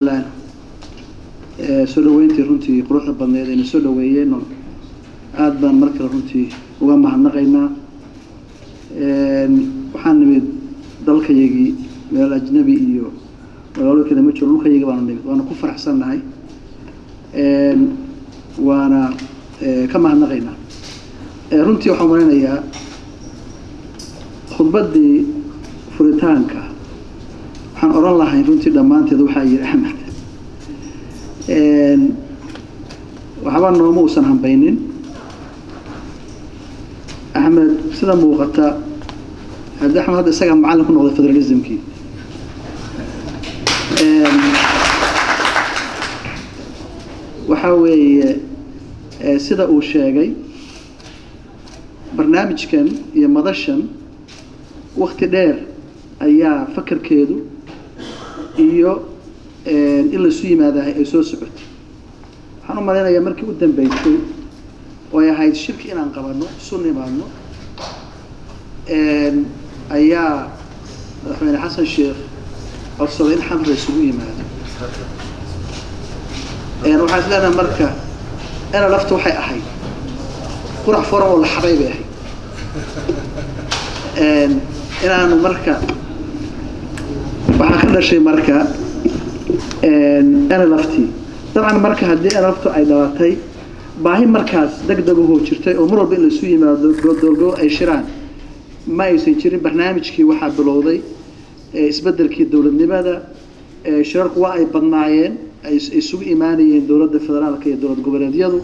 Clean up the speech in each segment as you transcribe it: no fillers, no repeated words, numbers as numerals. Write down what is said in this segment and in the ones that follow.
Somaliland soo dhaweyntii runtii quruxda badneed ee soo dhaweeyeen aad baan markale runtii uga mahadnaqaynaa waxaan nimid dalkayagii meel ajnabi iyo magaalo kale ma jiro dhulkayagii baan nimid waana ku faraxsanahay waana ka mahadnaqaynaa runtii waxaan maraynayaa khudbadii furitaanka waxaan oran lahayn runtii dhammaanteed waxaa yiri Axmed waxba nooma uusan hambaynin Axmed sida muuqata hadda Axmed hadda isaga macallin ku noqday federalismkii waxa weeye sida uu sheegay barnaamijkan iyo madashan waqti dheer ayaa fakarkeedu iyo in la soo yimaadahay ay soo socotay waxaan u maleynayaa markii u dambeysay oo ay ahayd shirki inaan qabano sunnimaadno ayaa madaxweyne xasan sheekh codsaday in xamar isugu yimaado waxaan isleedahay marka ana laftu waxay ahayd qurax foran oo la xaday bay ahayd inaanu marka waxaa ka dhashay marka ana laftii dabcan marka haddii ana laftu ay dhalatay baahi markaas degdeg u jirtay oo mar walba in la isu yimaado go'doolgo ay shiraan ma aysan jirin barnaamijkii waxaa bilowday isbeddelkii dowladnimada shirarku waa ay badnaayeen ay isugu imaanayeen dowladda federaalka iyo dowlad goboleedyadu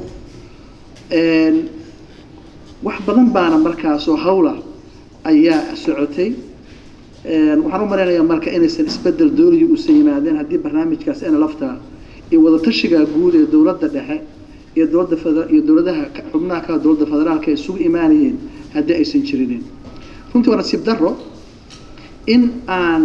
wax badan baana markaas oo hawla ayaa socotay waxaan u maraynayaa marka inaysan isbeddel dowliga u soo yimaadeen haddii barnaamijkaas ana lafta iyo wada tashiga guud ee dowladda dhexe iyo dowladda federaalka iyo dowladaha xubnaha ka dowladda federaalka ay isugu imaanayeen haddii aysan jirin runtii waa nasiib darro in aan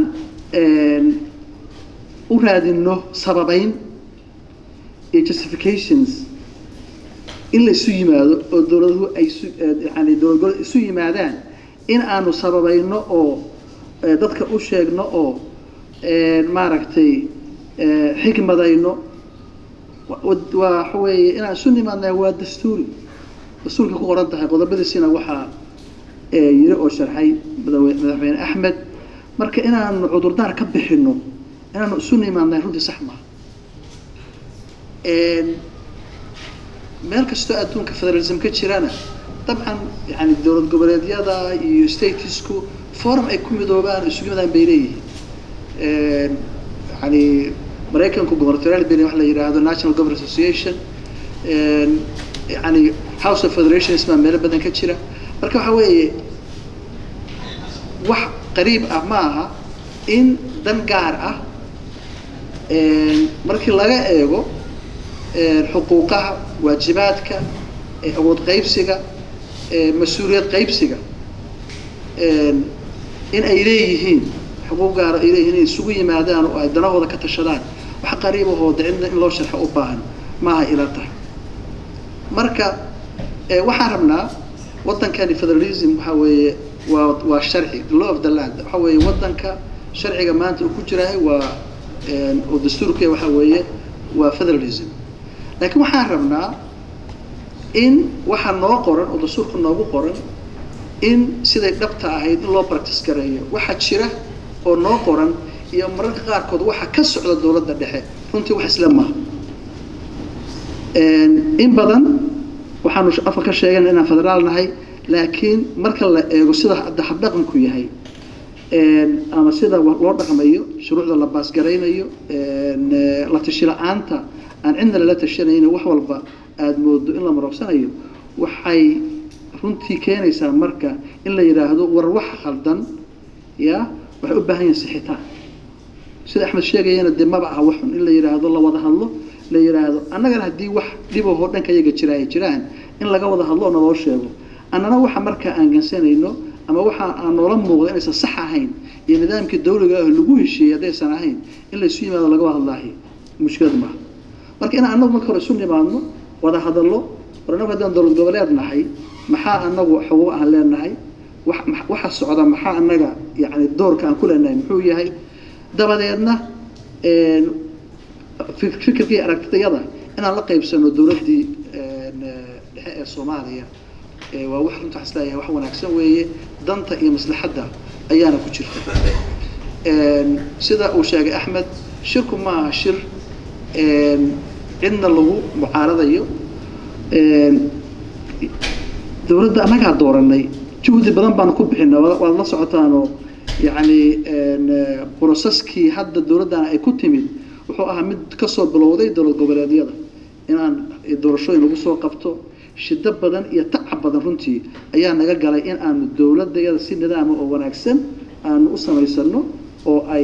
u raadino sababayn iyo justifications in la isu yimaado oo dowladuhu ay yani dowlad isu yimaadaan in aanu sababayno oo dadka u sheegno oo maaragtay xikmadayno waxa weeye inaan isu nimaadnaa waa dastuurka ku qoran tahay qodobadiisina waxaa yiri oo sharxay madaxweyne Axmed marka inaanu cudurdaar ka bixino inaanu isu nimaadnaa runtii sax ma meel kastoo adduunka federalism ka jirana dabcan yani dowlad goboleedyada iyo statesku forum ay ku midoobaan isugu yimaadaan bay leeyihiin yani maraykanku gubernatorial bill wax la yiraahdo National Governors Association yani House of Federations ma meel badan ka jira marka waxa weeye wax qariib ah ma aha in dan gaar ah markii laga eego xuquuqaha waajibaadka awood qaybsiga mas'uuliyad qaybsiga in ay leeyihiin xuquuq gaar ah ay leeyihiin in isugu yimaadaan oo ay danahooda ka tashadaan wax qariib ah oo in loo sharxo u baahan maaha ila tahay marka waxaan rabnaa waddankani federalism waxa weeye waa sharci law of the land waxa weeye waddanka sharciga maanta uu ku jiray waa oo dastuurka waxa weeye waa federalism laakiin waxaan rabnaa in waxa noo qoran oo dastuurka noogu qoran in siday dhabta ahayd in loo practice gareeyo waxa jira oo noo qoran iyo mararka qaarkood waxa ka socda dowladda dhexe runtii wax isla maaha in badan waxaanu afka ka sheegan inaan federaal nahay laakiin marka la eego sida habdhaqanku yahay ama sida loo dhaqmayo shuruucda la baasgaraynayo la tashi la'aanta aan cidna la tashanayno wax walba aad moodo in la marogsanayo waxay runtii keenaysaa marka in la yiraahdo war wax khaldan ya waxay u baahan yihiin sixitaan sida Axmed sheegayna dimaba ah waxun in la yiraahdo la wada hadlo la yiraahdo annagana hadii wax dhibo oo dhanka iyaga jiraan in laga wada hadlo oo noo sheego annana waxa marka aan gansanayno ama waxa aan noola muuqdo inaysan sax ahayn iyo nidaamkii dawliga ah lagu heshiiyay hadaysan ahayn in la isu yimaado laga wada hadlaahay mushkilad ma marka in annagu marka hore isu nimaadno wada hadallo waranaga haddaan dowlad goboleed nahay maxaa annagu xuquuq aan leenahay waxa socda maxaa annaga yani doorka aan ku leenahay muxuu yahay dabadeedna fikirkii aragtiyada inaan la qaybsano dowladdii dhexe ee Soomaaliya waa wax runta xaslaya wax wanaagsan weeye danta iyo maslaxadda ayaana ku jirta sida uu sheegay Axmed shirku ma shir cidna lagu mucaaradayo dowladda anaga dooranay juhdi badan baan ku bixinay wada la socotaano yani processkii hadda dowladdan ay ku timid wuxuu ahaa mid ka soo bilowday dowlad goboleedyada inaan doorashooyin lagu soo qabto shida badan iyo tacab badan runtii ayaa naga galay in aanu dowladda si nidaam oo wanaagsan aanu u samaysano oo ay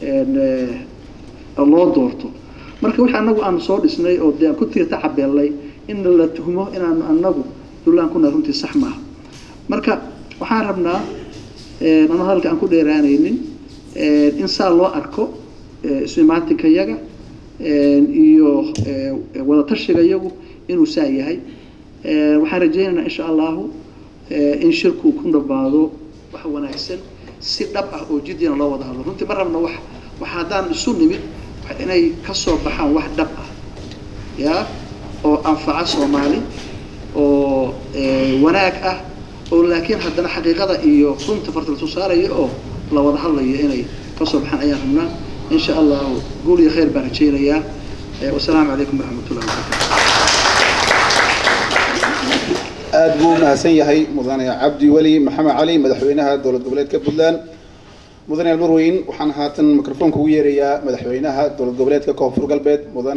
loo doorto marka waxa anagu aan soo dhisnay oo dee ku tiirta cabeelay in la tuhmo inaanu anagu dulaan kuna runtii sax maaha marka waxaan rabnaa ana halka aan ku dheeraanaynin in saa loo arko ismaatinka yaga iyo wada tashiga yagu inuu saa yahay waxaan rajaynaynaa insha Allah in shirku ku dhabaado wax wanaagsan si dhab ah oo jidina loo wada hadlo runtii ma rabno wax hadaan isu nimid inay ka soo baxaan wax dhab ah ya oo anfaca Soomaali oo wanaag ah oo laakiin haddana xaqiiqada iyo runta fartal soo saarayo oo la wada hadlayo inay ka soo baxaan ayaan rabnaa insha Allah guul iyo khayr baan rajaynayaa wassalaamu calaykum waraxmatullaahi wabarakaatuh aad buu mahadsan yahay mudane Cabdi Wali Maxamed Cali madaxweynaha dowlad goboleedka Puntland mudane Almarweyn waxaan haatan mikrofoonka ugu yeerayaa madaxweynaha dowlad goboleedka Koonfur Galbeed mudane